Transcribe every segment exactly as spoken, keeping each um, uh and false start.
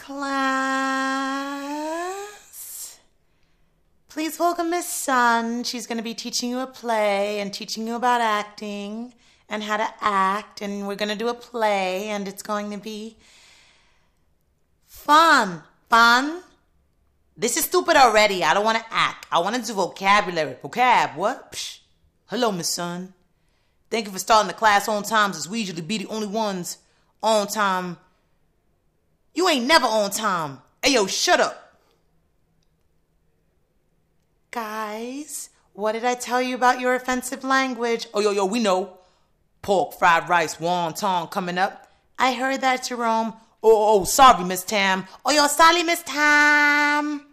Class, please welcome Miss Sun. She's going to be teaching you a play and teaching you about acting and how to act. And we're going to do a play, and it's going to be fun. Fun? This is stupid already. I don't want to act. I want to do vocabulary. Vocab, what? Psh. Hello, Miss Sun. Thank you for starting the class on time, since we usually be the only ones on time. You ain't never on time. Hey, yo, shut up. Guys, what did I tell you about your offensive language? Oh, yo, yo, we know. Pork, fried rice, wonton coming up. I heard that, Jerome. Oh, oh, oh, sorry, Miss Tam. Oh, yo, sorry, Miss Tam.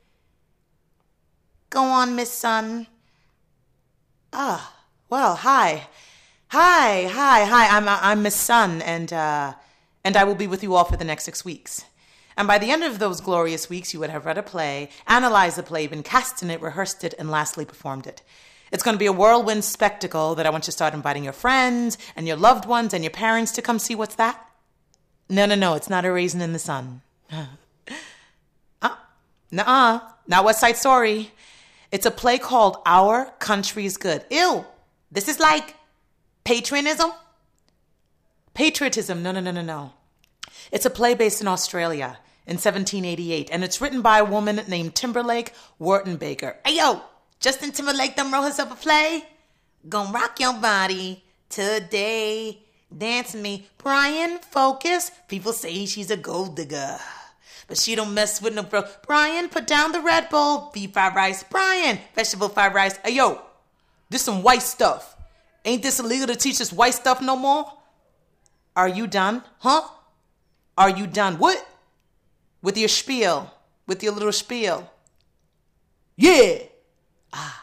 Go on, Miss Sun. Ah, well, hi. Hi, hi, hi. I'm I'm Miss Sun, and uh, and I will be with you all for the next six weeks. And by the end of those glorious weeks, you would have read a play, analyzed the play, been cast in it, rehearsed it, and lastly performed it. It's going to be a whirlwind spectacle that I want you to start inviting your friends and your loved ones and your parents to come see. What's that? No, no, no. It's not A Raisin in the Sun. uh, nuh-uh. Not West Side Story. It's a play called Our Country's Good. Ew. This is like patriotism? Patriotism. No, no, no, no, no. It's a play based in Australia in seventeen eighty-eight, and it's written by a woman named Timberlake Wertenbaker. Hey, yo, Justin Timberlake done wrote herself a play? Gonna rock your body today. Dance me. Brian, focus. People say she's a gold digger, but she don't mess with no bro. Brian, put down the Red Bull. Beef fried rice. Brian, vegetable fried rice. Hey, yo, this some white stuff. Ain't this illegal to teach this white stuff no more? Are you done? Huh? Are you done? What? With your spiel. With your little spiel. Yeah. Ah.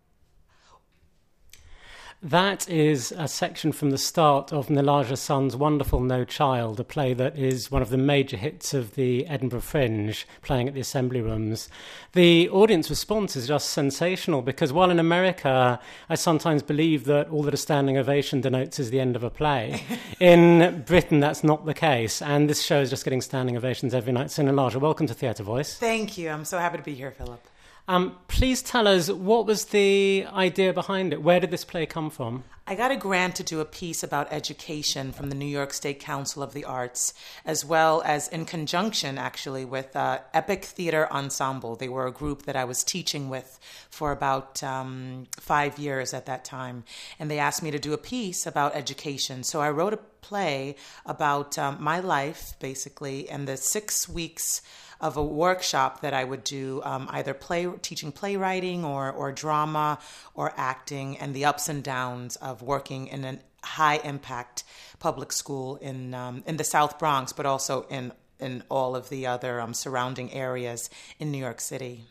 That is a section from the start of Nilaja Sun's wonderful No Child, a play that is one of the major hits of the Edinburgh Fringe, playing at the Assembly Rooms. The audience response is just sensational, because while in America I sometimes believe that all that a standing ovation denotes is the end of a play, in Britain that's not the case, and this show is just getting standing ovations every night. So Nilaja, welcome to Theatre Voice. Thank you. I'm so happy to be here, Philip. Um, please tell us, what was the idea behind it? Where did this play come from? I got a grant to do a piece about education from the New York State Council of the Arts, as well as in conjunction, actually, with uh, Epic Theater Ensemble. They were a group that I was teaching with for about um, five years at that time. And they asked me to do a piece about education. So I wrote a play about um, my life, basically, and the six weeks of a workshop that I would do, um, either play, teaching playwriting or, or drama or acting, and the ups and downs of working in a high-impact public school in um, in the South Bronx, but also in, in all of the other um, surrounding areas in New York City.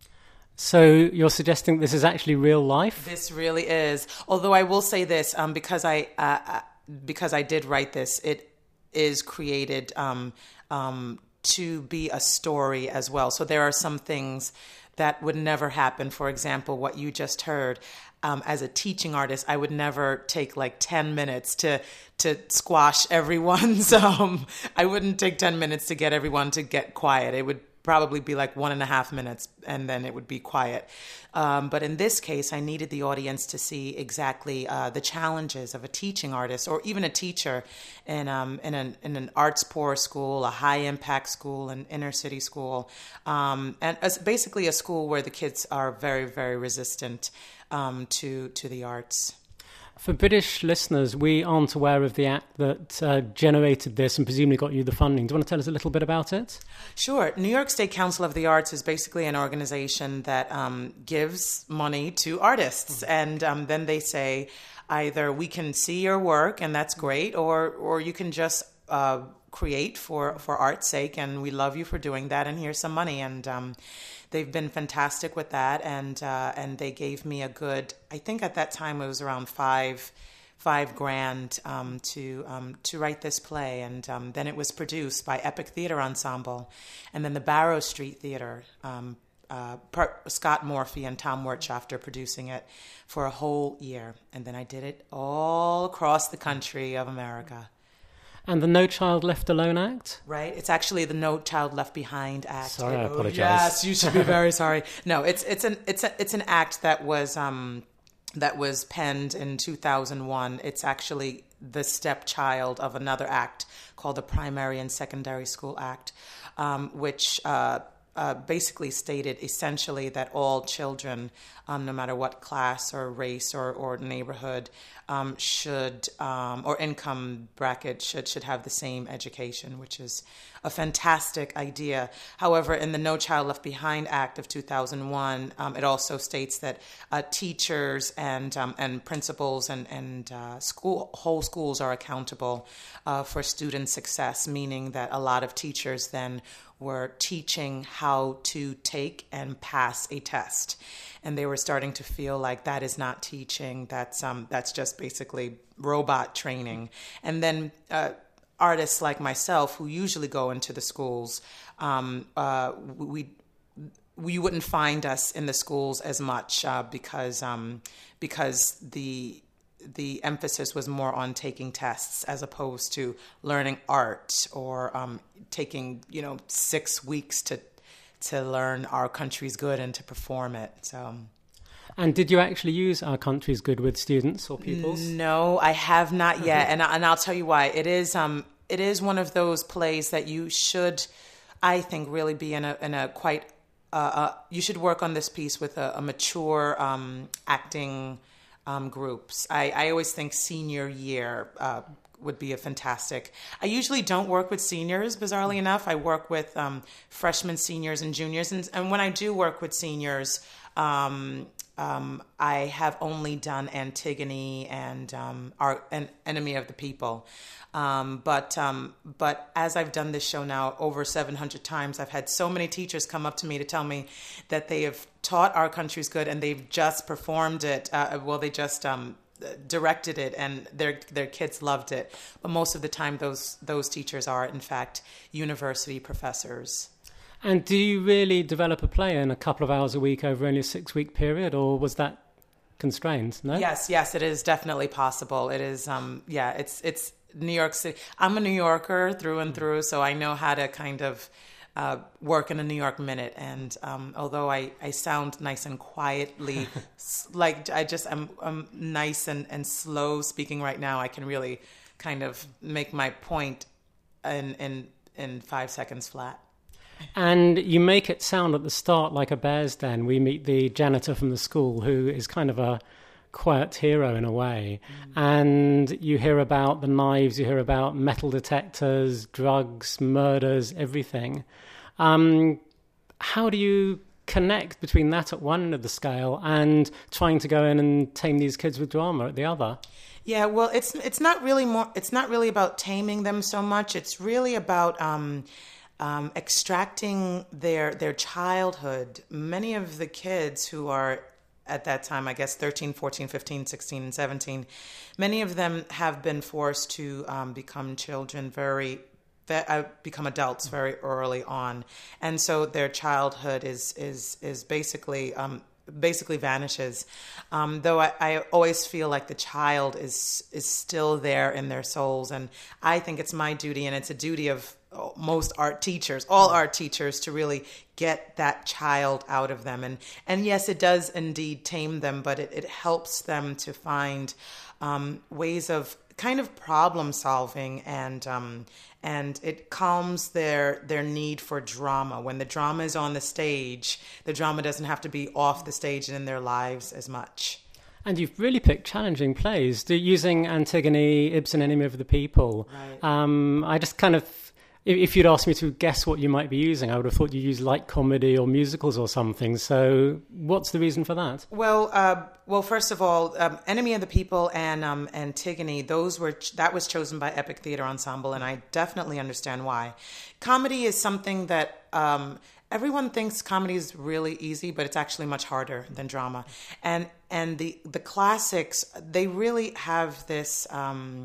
So you're suggesting this is actually real life? This really is. Although I will say this, um, because I uh, because I did write this, it is created um, um, to be a story as well. So there are some things that would never happen. For example, what you just heard. Um, as a teaching artist, I would never take like ten minutes to to squash everyone's. Um, I wouldn't take ten minutes to get everyone to get quiet. It would probably be like one and a half minutes, and then it would be quiet. Um, but in this case, I needed the audience to see exactly uh, the challenges of a teaching artist, or even a teacher in um, in an in an arts poor school, a high impact school, an inner city school, um, and as basically a school where the kids are very very resistant um, to to the arts. For British listeners, we aren't aware of the act that uh, generated this and presumably got you the funding. Do you want to tell us a little bit about it? Sure. New York State Council of the Arts is basically an organization that um, gives money to artists. And um, then they say either we can see your work and that's great, or or you can just uh, create for, for art's sake, and we love you for doing that, and here's some money. And um, they've been fantastic with that, and uh, and they gave me a good, I think at that time it was around five five grand um, to um, to write this play, and um, then it was produced by Epic Theater Ensemble, and then the Barrow Street Theater, um, uh, Scott Morphy and Tom Wirtschafter producing it for a whole year, and then I did it all across the country of America. And the No Child Left Alone Act? Right. It's actually the No Child Left Behind Act. Sorry, I apologize. Yes, you should be very sorry. No, it's it's an it's a, it's an act that was um that was penned in two thousand one. It's actually the stepchild of another act called the Primary and Secondary School Act, um, which uh, uh, basically stated essentially that all children, um, no matter what class or race or, or neighborhood, um, should um, or income bracket should should have the same education, which is a fantastic idea. However, in the No Child Left Behind Act of two thousand one, um, it also states that uh, teachers and um, and principals and and uh, school whole schools are accountable uh, for student success, meaning that a lot of teachers then were teaching how to take and pass a test, and they were starting to feel like that is not teaching. That's um that's just basically robot training, and then. Uh, Artists like myself, who usually go into the schools, um, uh, we, we wouldn't find us in the schools as much uh, because um, because the the emphasis was more on taking tests as opposed to learning art or um, taking you know six weeks to to learn Our Country's Good and to perform it. So. And did you actually use Our Country's Good with students or pupils? No, I have not yet, and and I'll tell you why. It is um it is one of those plays that you should, I think, really be in a in a quite uh, uh you should work on this piece with a, a mature um acting um groups. I I always think senior year uh would be a fantastic. I usually don't work with seniors, bizarrely enough. I work with um freshmen, seniors, and juniors, and and when I do work with seniors, um. Um, I have only done Antigone and um, our an Enemy of the People, um, but um, but as I've done this show now over seven hundred times, I've had so many teachers come up to me to tell me that they have taught Our Country's Good and they've just performed it. Uh, well, they just um, directed it, and their their kids loved it. But most of the time, those those teachers are in fact university professors. And do you really develop a play in a couple of hours a week over only a six-week period, or was that constrained? No. Yes, yes, it is definitely possible. It is. Um, yeah, it's it's New York City. I'm a New Yorker through and through, so I know how to kind of uh, work in a New York minute. And um, although I, I sound nice and quietly, like I just I'm, I'm nice and, and slow speaking right now, I can really kind of make my point in in in five seconds flat. And you make it sound at the start like a Bear's Den. We meet the janitor from the school who is kind of a quiet hero in a way. Mm. And you hear about the knives, you hear about metal detectors, drugs, murders, everything. Um, how do you connect between that at one end of the scale and trying to go in and tame these kids with drama at the other? Yeah, well, it's it's not really more. It's not really about taming them so much. It's really about um, Um, extracting their their childhood. Many of the kids who are at that time, I guess thirteen, fourteen, fifteen, sixteen, and seventeen, many of them have been forced to um, become children very, uh, become adults very early on. And so their childhood is is is basically um, basically vanishes. Um, though I, I always feel like the child is is still there in their souls. And I think it's my duty, and it's a duty of most art teachers, all art teachers, to really get that child out of them. And and yes, it does indeed tame them, but it, it helps them to find um, ways of kind of problem solving, and um, and it calms their their need for drama. When the drama is on the stage, the drama doesn't have to be off the stage and in their lives as much. And you've really picked challenging plays. Using Antigone, Ibsen, Enemy of the People. Right. Um, I just kind of... If you'd asked me to guess what you might be using, I would have thought you use light comedy or musicals or something. So what's the reason for that? Well, uh, well, first of all, um, Enemy of the People and um, Antigone, those were ch- that was chosen by Epic Theater Ensemble, and I definitely understand why. Comedy is something that um, everyone thinks comedy is really easy, but it's actually much harder than drama. And and the the classics, they really have this um,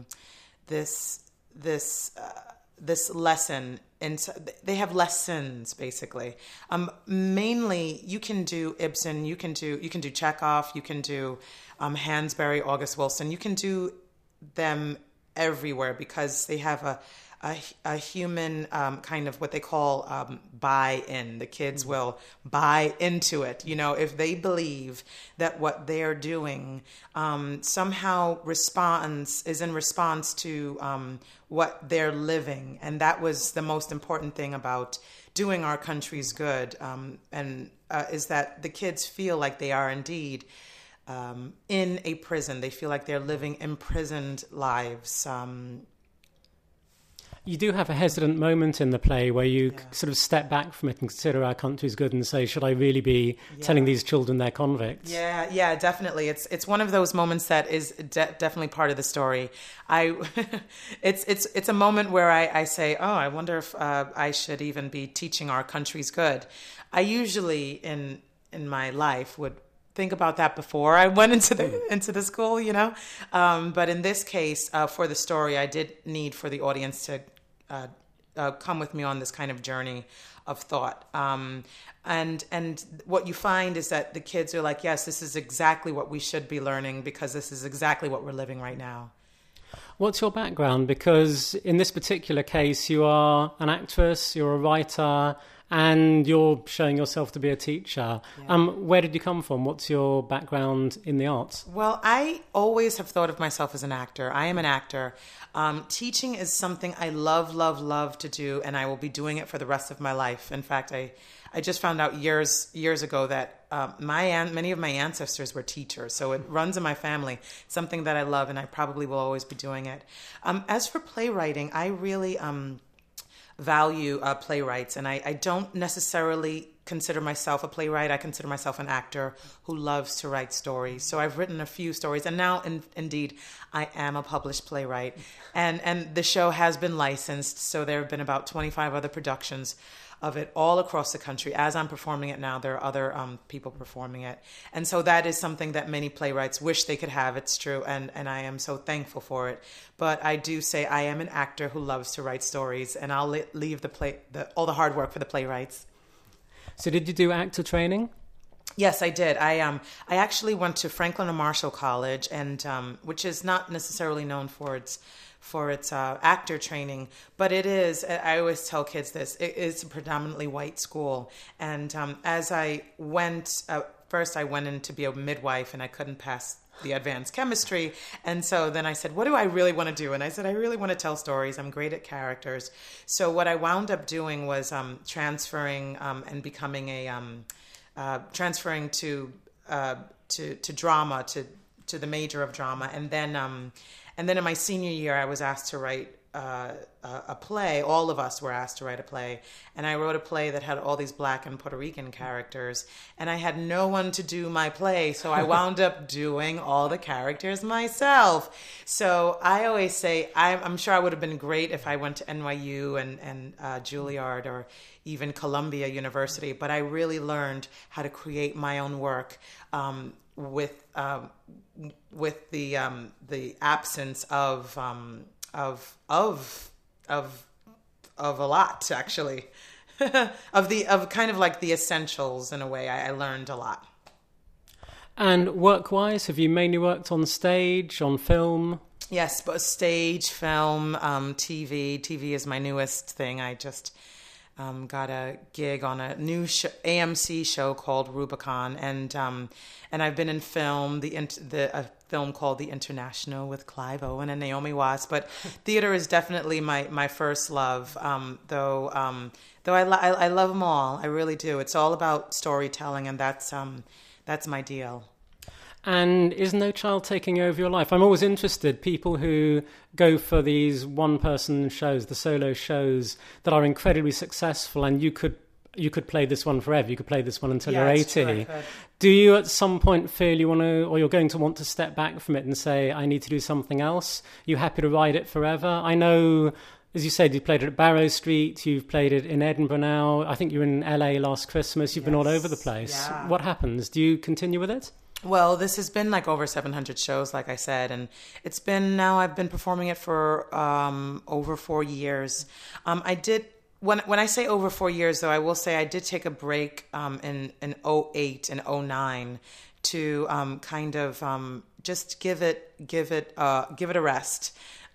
this this. Uh, this lesson, and they have lessons basically. Um, mainly, you can do Ibsen, you can do you can do Chekhov, you can do um, Hansberry, August Wilson. You can do them everywhere because they have a a, a human um, kind of what they call um, buy-in. The kids mm-hmm. will buy into it. You know, if they believe that what they're doing um, somehow responds is in response to um, what they're living, and that was the most important thing about doing Our Country's Good, um, and uh, is that the kids feel like they are indeed um, in a prison. They feel like they're living imprisoned lives. Um, You do have a hesitant moment in the play where you Yeah. sort of step back from it and consider Our Country's Good and say, should I really be Yeah. telling these children they're convicts? Yeah, yeah, definitely. It's it's one of those moments that is de- definitely part of the story. I, it's it's it's a moment where I, I say, oh, I wonder if uh, I should even be teaching Our Country's Good. I usually in in my life would think about that before I went into the into the school, you know. Um, but in this case, uh, for the story, I did need for the audience to Uh, uh, come with me on this kind of journey of thought. Um, and and what you find is that the kids are like, yes, this is exactly what we should be learning because this is exactly what we're living right now. What's your background? Because in this particular case, you are an actress, you're a writer, and you're showing yourself to be a teacher. Yeah. Um, where did you come from? What's your background in the arts? Well, I always have thought of myself as an actor. I am an actor. Um, teaching is something I love, love, love to do, and I will be doing it for the rest of my life. In fact, I, I just found out years years ago that uh, my an- many of my ancestors were teachers, so it runs in my family. Something that I love, and I probably will always be doing it. Um, as for playwriting, I really um, value uh, playwrights, and I, I don't necessarily consider myself a playwright. I consider myself an actor who loves to write stories. So I've written a few stories, and now, in, indeed, I am a published playwright. And and the show has been licensed, so there have been about twenty-five other productions of it all across the country. As I'm performing it now, there are other um, people performing it. And so that is something that many playwrights wish they could have. It's true, and, and I am so thankful for it. But I do say I am an actor who loves to write stories, and I'll leave the play the, all the hard work for the playwrights. So did you do actor training? Yes, I did. I um I actually went to Franklin and Marshall College, and um, which is not necessarily known for its for its uh, actor training, but it is. I always tell kids this. It is a predominantly white school, and um, as I went, uh, first I went in to be a midwife, and I couldn't pass the advanced chemistry, and so then I said, what do I really want to do? And I said, I really want to tell stories. I'm great at characters. So what I wound up doing was um, transferring um, and becoming a um, uh, transferring to uh, to to drama, to to the major of drama, and then um, and then in my senior year, I was asked to write Uh, a, a play. All of us were asked to write a play, and I wrote a play that had all these Black and Puerto Rican characters, and I had no one to do my play, so I wound up doing all the characters myself. So I always say I'm, I'm sure I would have been great if I went to N Y U and, and uh, Juilliard or even Columbia University, but I really learned how to create my own work um, with um, with the um, the absence of um, of of of of a lot, actually. of the of kind of like the essentials in a way. I, I learned a lot. And work-wise, have you mainly worked on stage, on film? Yes, but stage, film, um, T V. T V is my newest thing. I just um, got a gig on a new sh- A M C show called Rubicon, and um, and I've been in film, the the a film called The International with Clive Owen and Naomi Watts. But theater is definitely my my first love. Um, though um, though I, I I love them all, I really do. It's all about storytelling, and that's um that's my deal. And is No Child taking over your life? I'm always interested, people who go for these one-person shows, the solo shows that are incredibly successful, and you could you could play this one forever. You could play this one until yeah, you're eighty. True, I could. Do you at some point feel you want to, or you're going to want to step back from it and say, I need to do something else? Are you happy to ride it forever? I know, as you said, you played it at Barrow Street, you've played it in Edinburgh now. I think you were in L A last Christmas. You've yes. been all over the place. Yeah. What happens? Do you continue with it? Well, this has been like over seven hundred shows, like I said, and it's been now I've been performing it for um, over four years. Um, I did, when when I say over four years, though, I will say I did take a break um, in, in oh eight and oh nine to um, kind of um, just give it, give it, uh, give it a rest.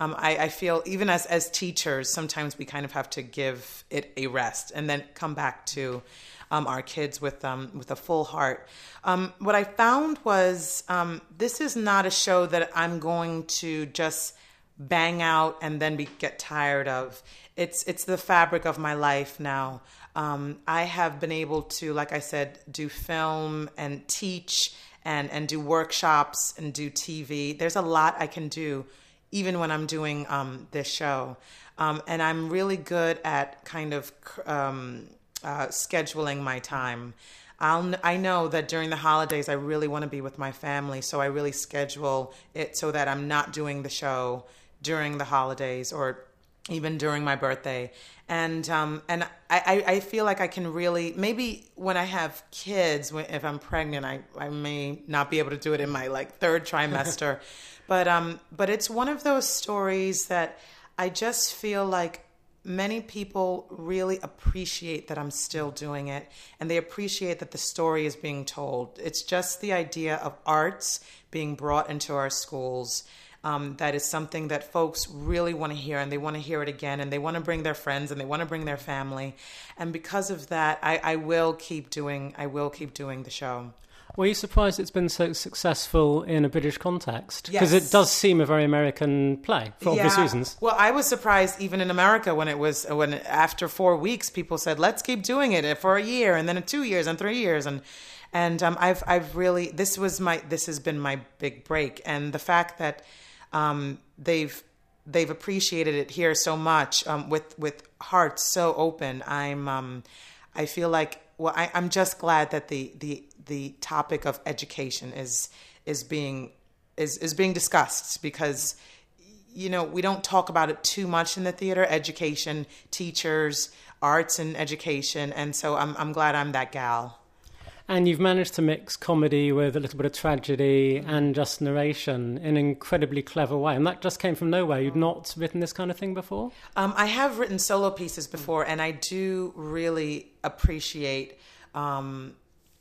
Um, I, I feel even as, as teachers, sometimes we kind of have to give it a rest and then come back to um, our kids with um, with a full heart. Um, what I found was um, this is not a show that I'm going to just bang out and then be, get tired of. It's it's the fabric of my life now. Um, I have been able to, like I said, do film and teach and, and do workshops and do T V. There's a lot I can do even when I'm doing um, this show. Um, and I'm really good at kind of um, uh, scheduling my time. I'll, I know that during the holidays, I really want to be with my family. So I really schedule it so that I'm not doing the show during the holidays or even during my birthday. And um, and I, I feel like I can really, maybe when I have kids, if I'm pregnant, I, I may not be able to do it in my like third trimester. but um, but it's one of those stories that I just feel like many people really appreciate that I'm still doing it, and they appreciate that the story is being told. It's just the idea of arts being brought into our schools. Um, that is something that folks really want to hear, and they want to hear it again, and they want to bring their friends, and they want to bring their family. And because of that, I, I will keep doing. I will keep doing the show. Were you surprised it's been so successful in a British context? Because Yes. it does seem a very American play for obvious Yeah. reasons. Well, I was surprised even in America when it was when after four weeks people said, "Let's keep doing it for a year, and then in two years, and three years," and and um, I've I've really this was my this has been my big break, and the fact that um, they've they've appreciated it here so much um, with with hearts so open. I'm um, I feel like well I, I'm just glad that the the the topic of education is is being is is being discussed, because you know we don't talk about it too much in the theater. Education, teachers, arts, and education, and so I'm I'm glad I'm that gal. And you've managed to mix comedy with a little bit of tragedy and just narration in an incredibly clever way. And that just came from nowhere. You'd not written this kind of thing before? Um, I have written solo pieces before, and I do really appreciate um,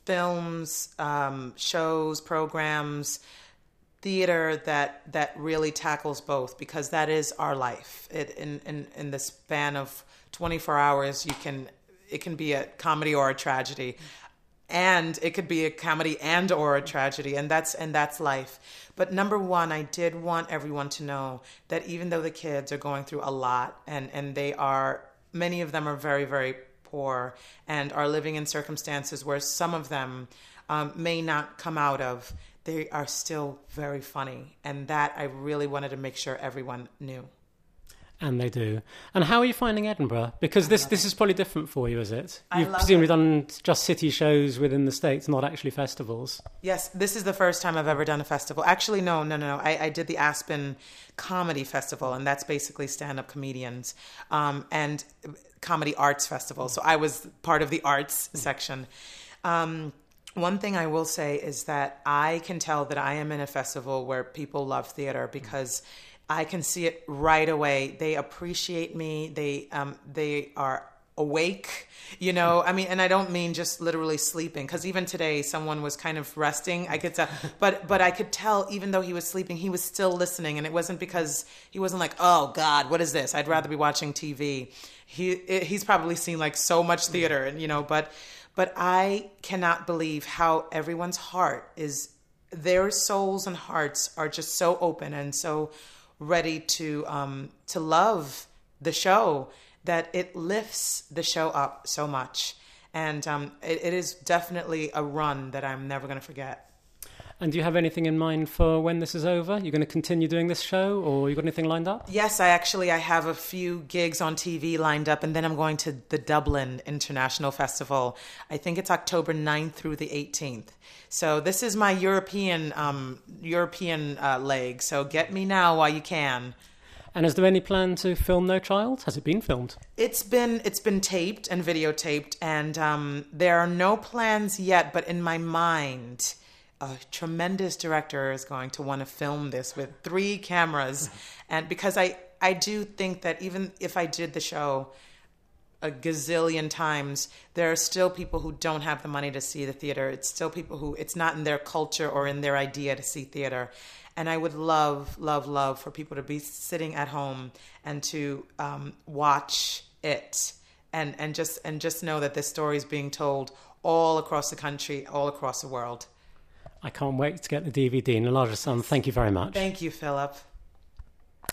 films, um, shows, programs, theater that that really tackles both, because that is our life. It, in, in, in the span of twenty-four hours, you can it can be a comedy or a tragedy. And it could be a comedy and or a tragedy, and that's and that's life. But number one, I did want everyone to know that even though the kids are going through a lot, and, and they are, many of them are very, very poor and are living in circumstances where some of them um, may not come out of, they are still very funny. And that I really wanted to make sure everyone knew. And they do. And how are you finding Edinburgh? Because this, this is probably different for you, is it? I You've love presumably it. done just city shows within the States, not actually festivals. Yes, this is the first time I've ever done a festival. Actually, no, no, no, no. I, I did the Aspen Comedy Festival, and that's basically stand-up comedians um, and comedy arts festival. So I was part of the arts section. Um, one thing I will say is that I can tell that I am in a festival where people love theater, because I can see it right away. They appreciate me. They um, they are awake, you know. I mean, and I don't mean just literally sleeping, because even today someone was kind of resting. I could tell, but but I could tell even though he was sleeping, he was still listening, and it wasn't because he wasn't like, oh God, what is this? I'd rather be watching T V. He he's probably seen like so much theater, and you know, but but I cannot believe how everyone's heart is. Their souls and hearts are just so open and so ready to um, to love the show, that it lifts the show up so much. And um, it, it is definitely a run that I'm never going to forget. And do you have anything in mind for when this is over? You're going to continue doing this show, or you got anything lined up? Yes, I actually I have a few gigs on T V lined up, and then I'm going to the Dublin International Festival. I think it's October ninth through the eighteenth. So this is my European um, European uh, leg. So get me now while you can. And is there any plan to film No Child? Has it been filmed? It's been it's been taped and videotaped, and um, there are no plans yet. But in my mind, a tremendous director is going to want to film this with three cameras, and because I I do think that even if I did the show a gazillion times, there are still people who don't have the money to see the theater. It's still people who it's not in their culture or in their idea to see theater. And I would love, love, love for people to be sitting at home and to um, watch it and, and just and just know that this story is being told all across the country, all across the world. I can't wait to get the D V D. Nalaja Sun, thank you very much. Thank you, Philip.